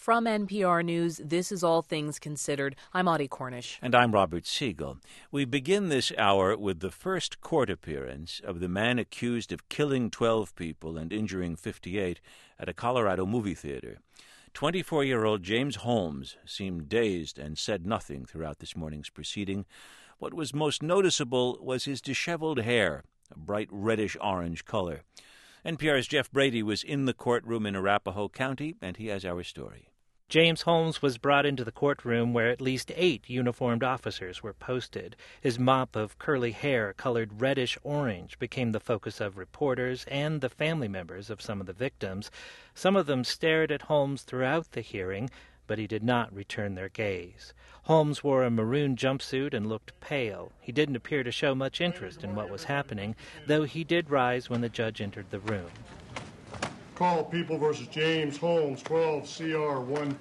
From NPR News, this is All Things Considered. I'm Audie Cornish. And I'm Robert Siegel. We begin this hour with the first court appearance of the man accused of killing 12 people and injuring 58 at a Colorado movie theater. 24-year-old James Holmes seemed dazed and said nothing throughout this morning's proceeding. What was most noticeable was his disheveled hair, a bright reddish-orange color. NPR's Jeff Brady was in the courtroom in Arapahoe County, and he has our story. James Holmes was brought into the courtroom where at least 8 uniformed officers were posted. His mop of curly hair colored reddish-orange became the focus of reporters and the family members of some of the victims. Some of them stared at Holmes throughout the hearing, but he did not return their gaze. Holmes wore a maroon jumpsuit and looked pale. He didn't appear to show much interest in what was happening, though he did rise when the judge entered the room. Call People v. James Holmes, 12 CR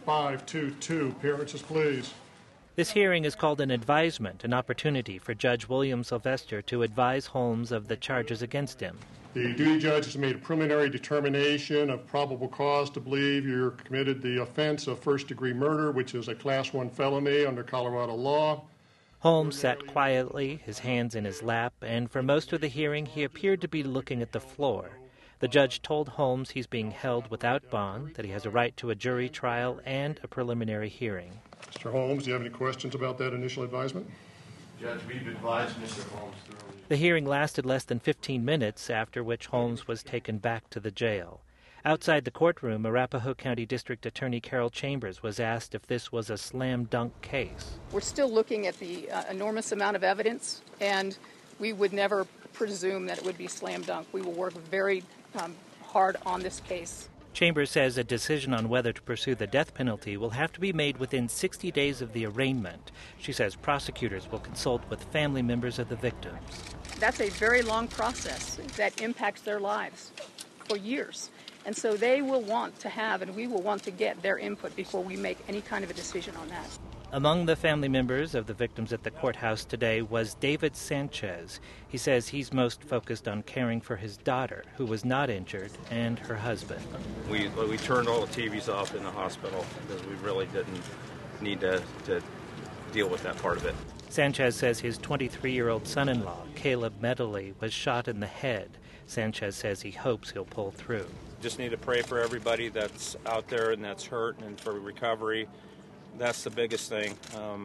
1522. Appearances, please. This hearing is called an advisement, an opportunity for Judge William Sylvester to advise Holmes of the charges against him. The duty judge has made a preliminary determination of probable cause to believe you're committed the offense of first-degree murder, which is a Class 1 felony under Colorado law. Holmes sat quietly, his hands in his lap, and for most of the hearing he appeared to be looking at the floor. The judge told Holmes he's being held without bond, that he has a right to a jury trial and a preliminary hearing. Mr. Holmes, do you have any questions about that initial advisement? Judge, we've advised Mr. Holmes thoroughly. The hearing lasted less than 15 minutes, after which Holmes was taken back to the jail. Outside the courtroom, Arapahoe County District Attorney Carol Chambers was asked if this was a slam-dunk case. We're still looking at the enormous amount of evidence, and we would never presume that it would be slam-dunk. We will work very hard on this case. Chambers says a decision on whether to pursue the death penalty will have to be made within 60 days of the arraignment. She says prosecutors will consult with family members of the victims. That's a very long process that impacts their lives for years. And so they will want to have, and we will want to get their input before we make any kind of a decision on that. Among the family members of the victims at the courthouse today was David Sanchez. He says he's most focused on caring for his daughter, who was not injured, and her husband. We turned all the TVs off in the hospital because we really didn't need to deal with that part of it. Sanchez says his 23-year-old son-in-law, Caleb Medley, was shot in the head. Sanchez says he hopes he'll pull through. Just need to pray for everybody that's out there and that's hurt and for recovery. That's the biggest thing.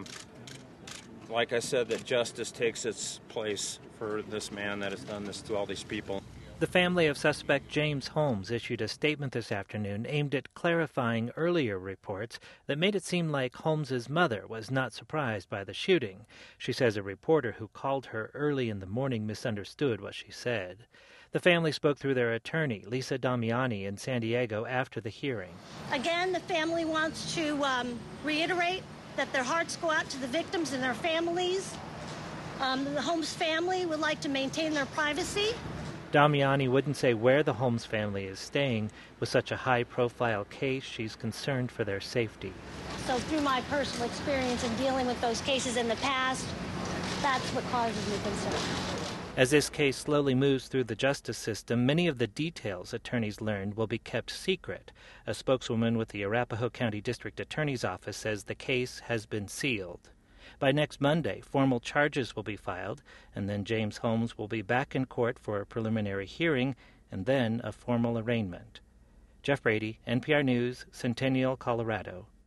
Like I said, that justice takes its place for this man that has done this to all these people. The family of suspect James Holmes issued a statement this afternoon aimed at clarifying earlier reports that made it seem like Holmes's mother was not surprised by the shooting. She says a reporter who called her early in the morning misunderstood what she said. The family spoke through their attorney, Lisa Damiani, in San Diego after the hearing. Again, the family wants to reiterate that their hearts go out to the victims and their families. The Holmes family would like to maintain their privacy. Damiani wouldn't say where the Holmes family is staying. With such a high-profile case, she's concerned for their safety. So through my personal experience in dealing with those cases in the past, that's what causes me concern. As this case slowly moves through the justice system, many of the details attorneys learned will be kept secret. A spokeswoman with the Arapahoe County District Attorney's Office says the case has been sealed. By next Monday, formal charges will be filed, and then James Holmes will be back in court for a preliminary hearing and then a formal arraignment. Jeff Brady, NPR News, Centennial, Colorado.